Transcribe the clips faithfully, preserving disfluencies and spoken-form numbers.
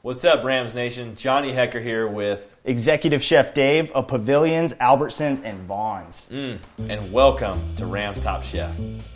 What's up, Rams Nation? Johnny Hecker here with Executive Chef Dave of Pavilions, Albertsons, and Vaughn's. Mm, and welcome to Rams Top Chef.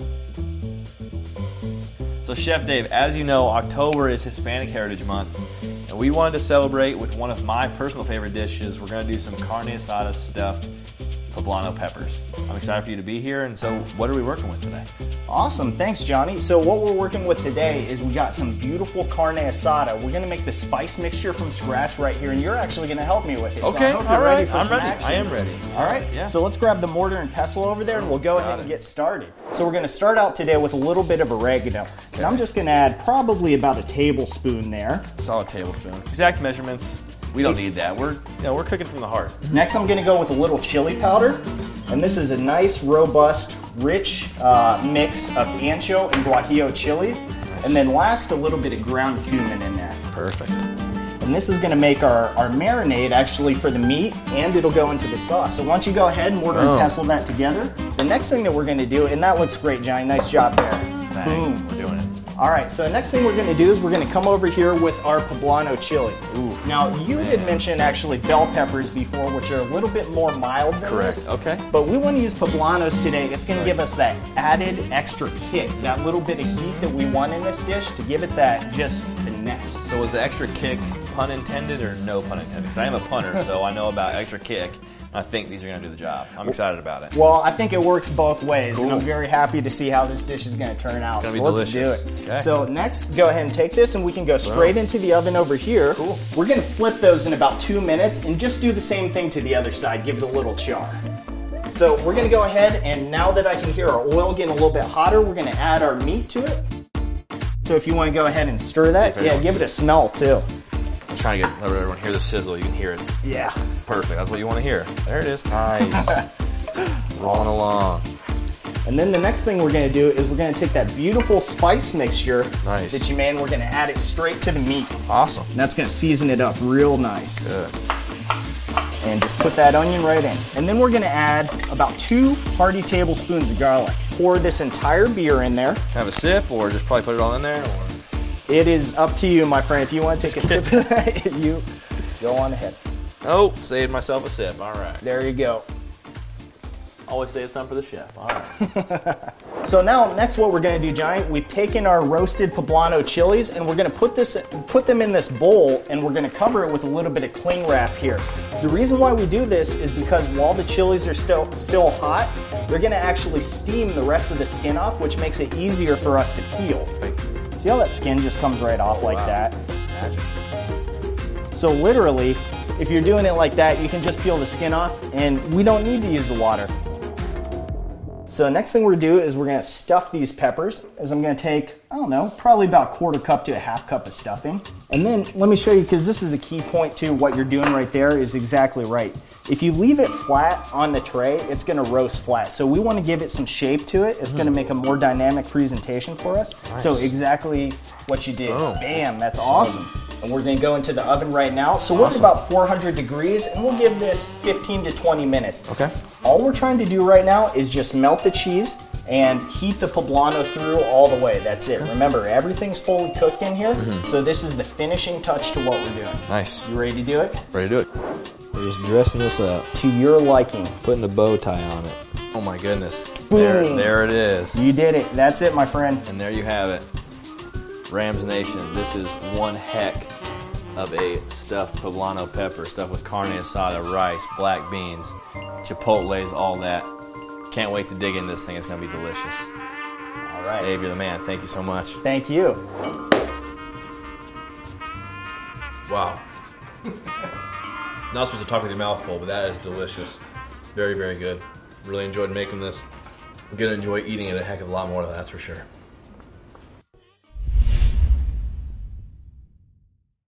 So Chef Dave, as you know, October is Hispanic Heritage Month, and we wanted to celebrate with one of my personal favorite dishes. We're going to do some carne asada stuffed poblano peppers. I'm excited for you to be here, and so what are we working with today? Awesome, thanks Johnny. So what we're working with today is we got some beautiful carne asada. We're going to make the spice mixture from scratch right here, and you're actually going to help me with it. Okay, so I hope all you're right, ready for I'm some ready. action. I am ready. All right, yeah. So let's grab the mortar and pestle over there, and we'll go Got ahead it. and get started. So we're going to start out today with a little bit of oregano, and I'm just going to add probably about a tablespoon there. Solid tablespoon. Exact measurements, we don't need that. We're, you know, we're cooking from the heart. Next, I'm going to go with a little chili powder, and this is a nice, robust, rich uh, mix of ancho and guajillo chilies. Nice. And then last, a little bit of ground cumin in there. Perfect. And this is going to make our, our marinade actually for the meat, and it'll go into the sauce. So why don't you go ahead and mortar Oh. and pestle that together. The next thing that we're going to do, and that looks great, Johnny, nice job there. Bang, Boom. we're doing it. All right, so the next thing we're going to do is we're going to come over here with our poblano chilies. Oof, now, you did mention actually bell peppers before, which are a little bit more mild than Correct, this. okay. But we want to use poblanos today. It's going Right. to give us that added extra kick, that little bit of heat that we want in this dish to give it that just finesse. So was the extra kick pun intended or no pun intended? Because I am a punter, so I know about extra kick. I think these are going to do the job. I'm excited about it. Well, I think it works both ways, and I'm Cool. very happy to see how this dish is going to turn out. gonna so be let's delicious. do it. Okay. So next, go ahead and take this, and we can go straight into the oven over here. Cool. We're going to flip those in about two minutes, and just do the same thing to the other side. Give it a little char. So we're going to go ahead, and now that I can hear our oil getting a little bit hotter, we're going to add our meat to it. So if you want to go ahead and stir that, if yeah, everyone- give it a smell too. I'm trying to get everyone hear the sizzle. You can hear it. Yeah. Perfect. That's what you want to hear. There it is. Nice. Rolling along. And then the next thing we're going to do is we're going to take that beautiful spice mixture Nice. that you made, and we're going to add it straight to the meat. Awesome. And that's going to season it up real nice. Good. And just put that onion right in. And then we're going to add about two hearty tablespoons of garlic. Pour this entire beer in there. Have a sip, or just probably put it all in there. Or... It is up to you, my friend. If you want to take a sip of that, you go on ahead. Oh, saved myself a sip. All right. There you go. Always say it's time for the chef. All right. So now, next what we're going to do, Johnny, we've taken our roasted poblano chilies, and we're going to put this, put them in this bowl, and we're going to cover it with a little bit of cling wrap here. The reason why we do this is because while the chilies are still still hot, they're going to actually steam the rest of the skin off, which makes it easier for us to peel. See how that skin just comes right off like Wow. that? Magic. So literally, if you're doing it like that, you can just peel the skin off, and we don't need to use the water. So next thing we're gonna do is we're gonna stuff these peppers, as I'm gonna take, I don't know, probably about a quarter cup to a half cup of stuffing. And then let me show you, because this is a key point too, what you're doing right there is exactly right. If you leave it flat on the tray, it's gonna roast flat. So we wanna give it some shape to it. It's gonna make a more dynamic presentation for us. Nice. So exactly what you did. Oh, Bam, that's that's awesome. And we're gonna go into the oven right now. So we're at Awesome. about four hundred degrees, and we'll give this fifteen to twenty minutes. Okay. All we're trying to do right now is just melt the cheese and heat the poblano through all the way. That's it. Remember, everything's fully cooked in here, so this is the finishing touch to what we're doing. Nice. You ready to do it? Ready to do it. We're just dressing this up. To your liking. Putting a bow tie on it. Oh my goodness. There, Boom. there it is. You did it. That's it, my friend. And there you have it. Rams Nation, this is one heck of a stuffed poblano pepper, stuffed with carne asada, rice, black beans, chipotles, all that. Can't wait to dig into this thing. It's going to be delicious. All right. Dave, you're the man. Thank you so much. Thank you. Wow. Not supposed to talk with your mouth full, but that is delicious. Very, very good. Really enjoyed making this. I'm going to enjoy eating it a heck of a lot more, that's for sure.